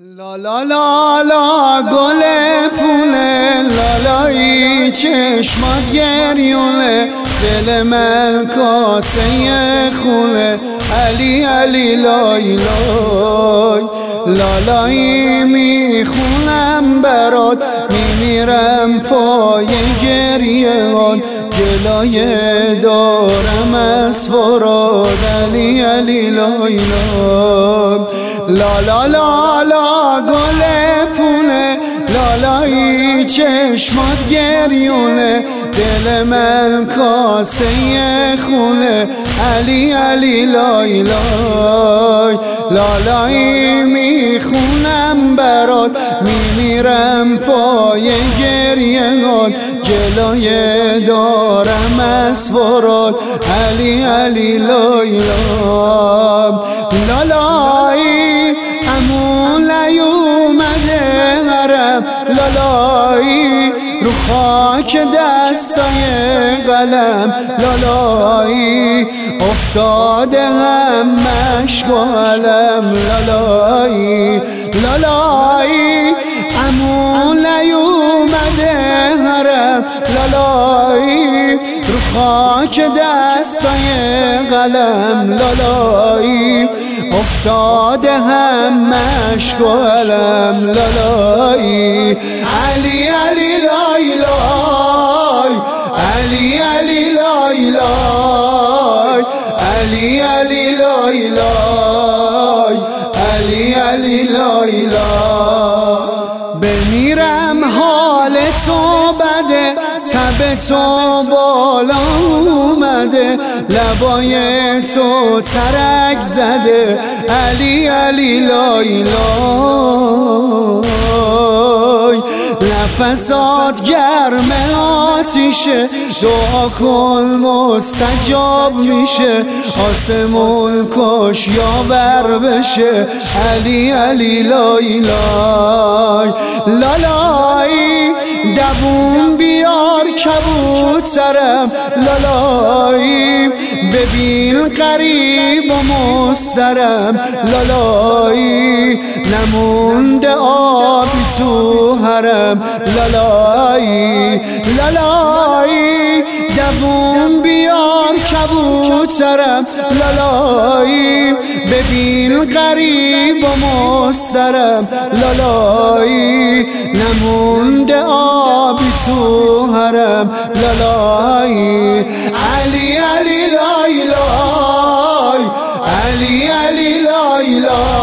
لا لا لا لا گل پونه لالایی چشمات گریونه دل من کاسه خونه علی علی لای لای لالایی میخونم برات میمیرم پای گریهات گلایه دارم از فراد علی علی لای لای لا لا لا لا گل پونه لالایی چشمات گریونه دل من کاسه خونه علی علی لای لای لالایی میخونم برات میمیرم پای گریهات جلوی دارم از فرات علی علی لای لای لالایی همون نیومده غرب لالایی رو خاک دستای قلم لالایی افتاده همش گلم لالایی لالایی همون نیومده غرب لالایی رو خاک دستای قلم لالایی افتاده همش گلم لالایی علی علی لای لای علی علی لای لای علی علی لای لای علی علی لای لای بمیرم حال تو بده تب تو بالا اومده لبای تو ترک زده علی علی لای لای نفسات گرم آتیشه دعا کن مستجاب میشه آسمون کش یاور بشه علی علی لای لای لالایی دوون بیار کبوترم لالایی ببین قریب و مسترم لالایی نمونده آبی تو حرم لالایی لالایی دوون بیار کبوترم لالایی ببین قریب و مسترم لالایی نمونده آبی تو حرم لالایی علی علی لای لای علی علی لای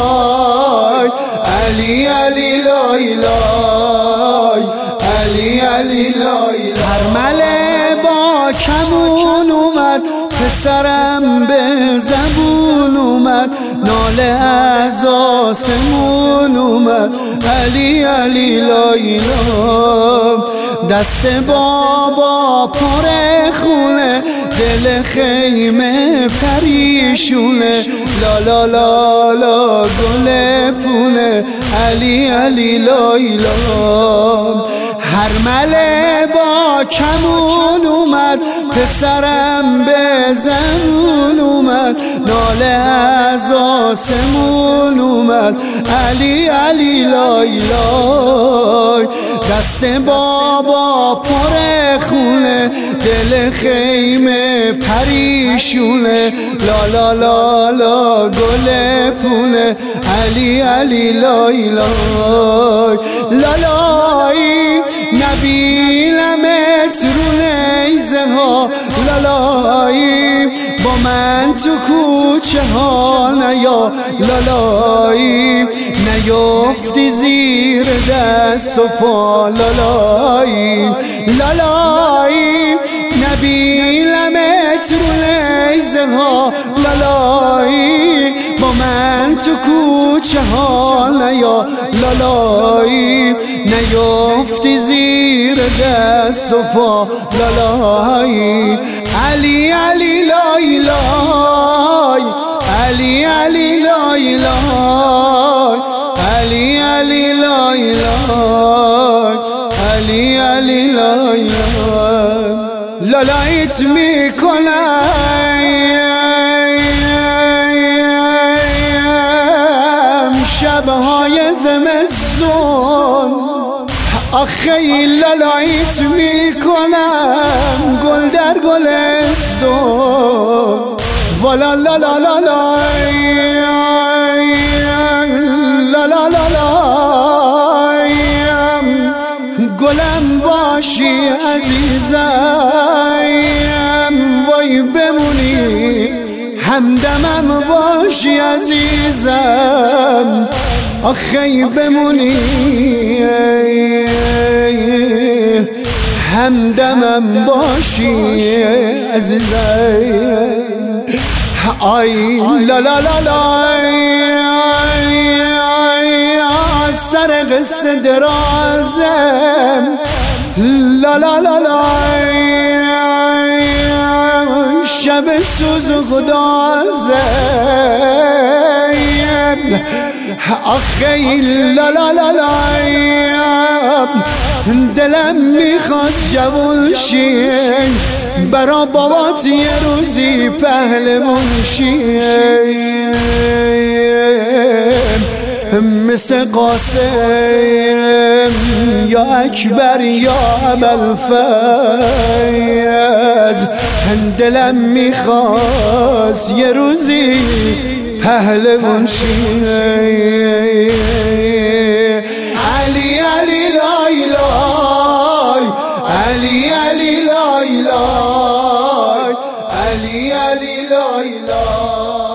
لای علی علی لای لای علی علی لای هرمله با کمون اومد پسرم به زبون اومد ناله از آسمون اومد علی علی لای لای دست بابا پر خونه دل خیمه پریشونه لا لا لا لا گل پونه علی علی لای لای هرمله با کمون اومد پسرم به زبون اومد ناله از آسمون اومد علی علی لای لای دست بابا پر خونه دل خیمه پریشونه لا لا لا لا گل پونه علی علی لای لای لالایی نبیلمت رو نیزه ها لالایی با من تو کوچه ها نیا لالایی نیفتی زیر دست و پا لالایی لالایی نبیلمت رو نیزه ها لالایی با من تو کوچه ها نیا لالایی نیفتی زیر دست و پا لالایی علی علی لای لای علی علی لای لای علی علی لای لای علی علی لای لای لالایت میکنم شبهای زمستون آخه لالایت میکنم گل در گلستون والا لا لا لا لا لا لا لا لا گلم باشی عزیزم وای بمونی همدمم باشی عزیزم آخی بمونی همدمم باشی عزیزم آی لا لا لا لا سر قصه درازم لا لا لا لا شب سوز و گدازم آخی لا لا لا لا دلم میخواست جوون شی برا بابات یه روزی پهلوان شی مثل قاسم یا اکبر یا ابوالفیض دلم میخواست یه روزی پهلوان شی علی علی لای لای علی علی لای لای علی علی لای لای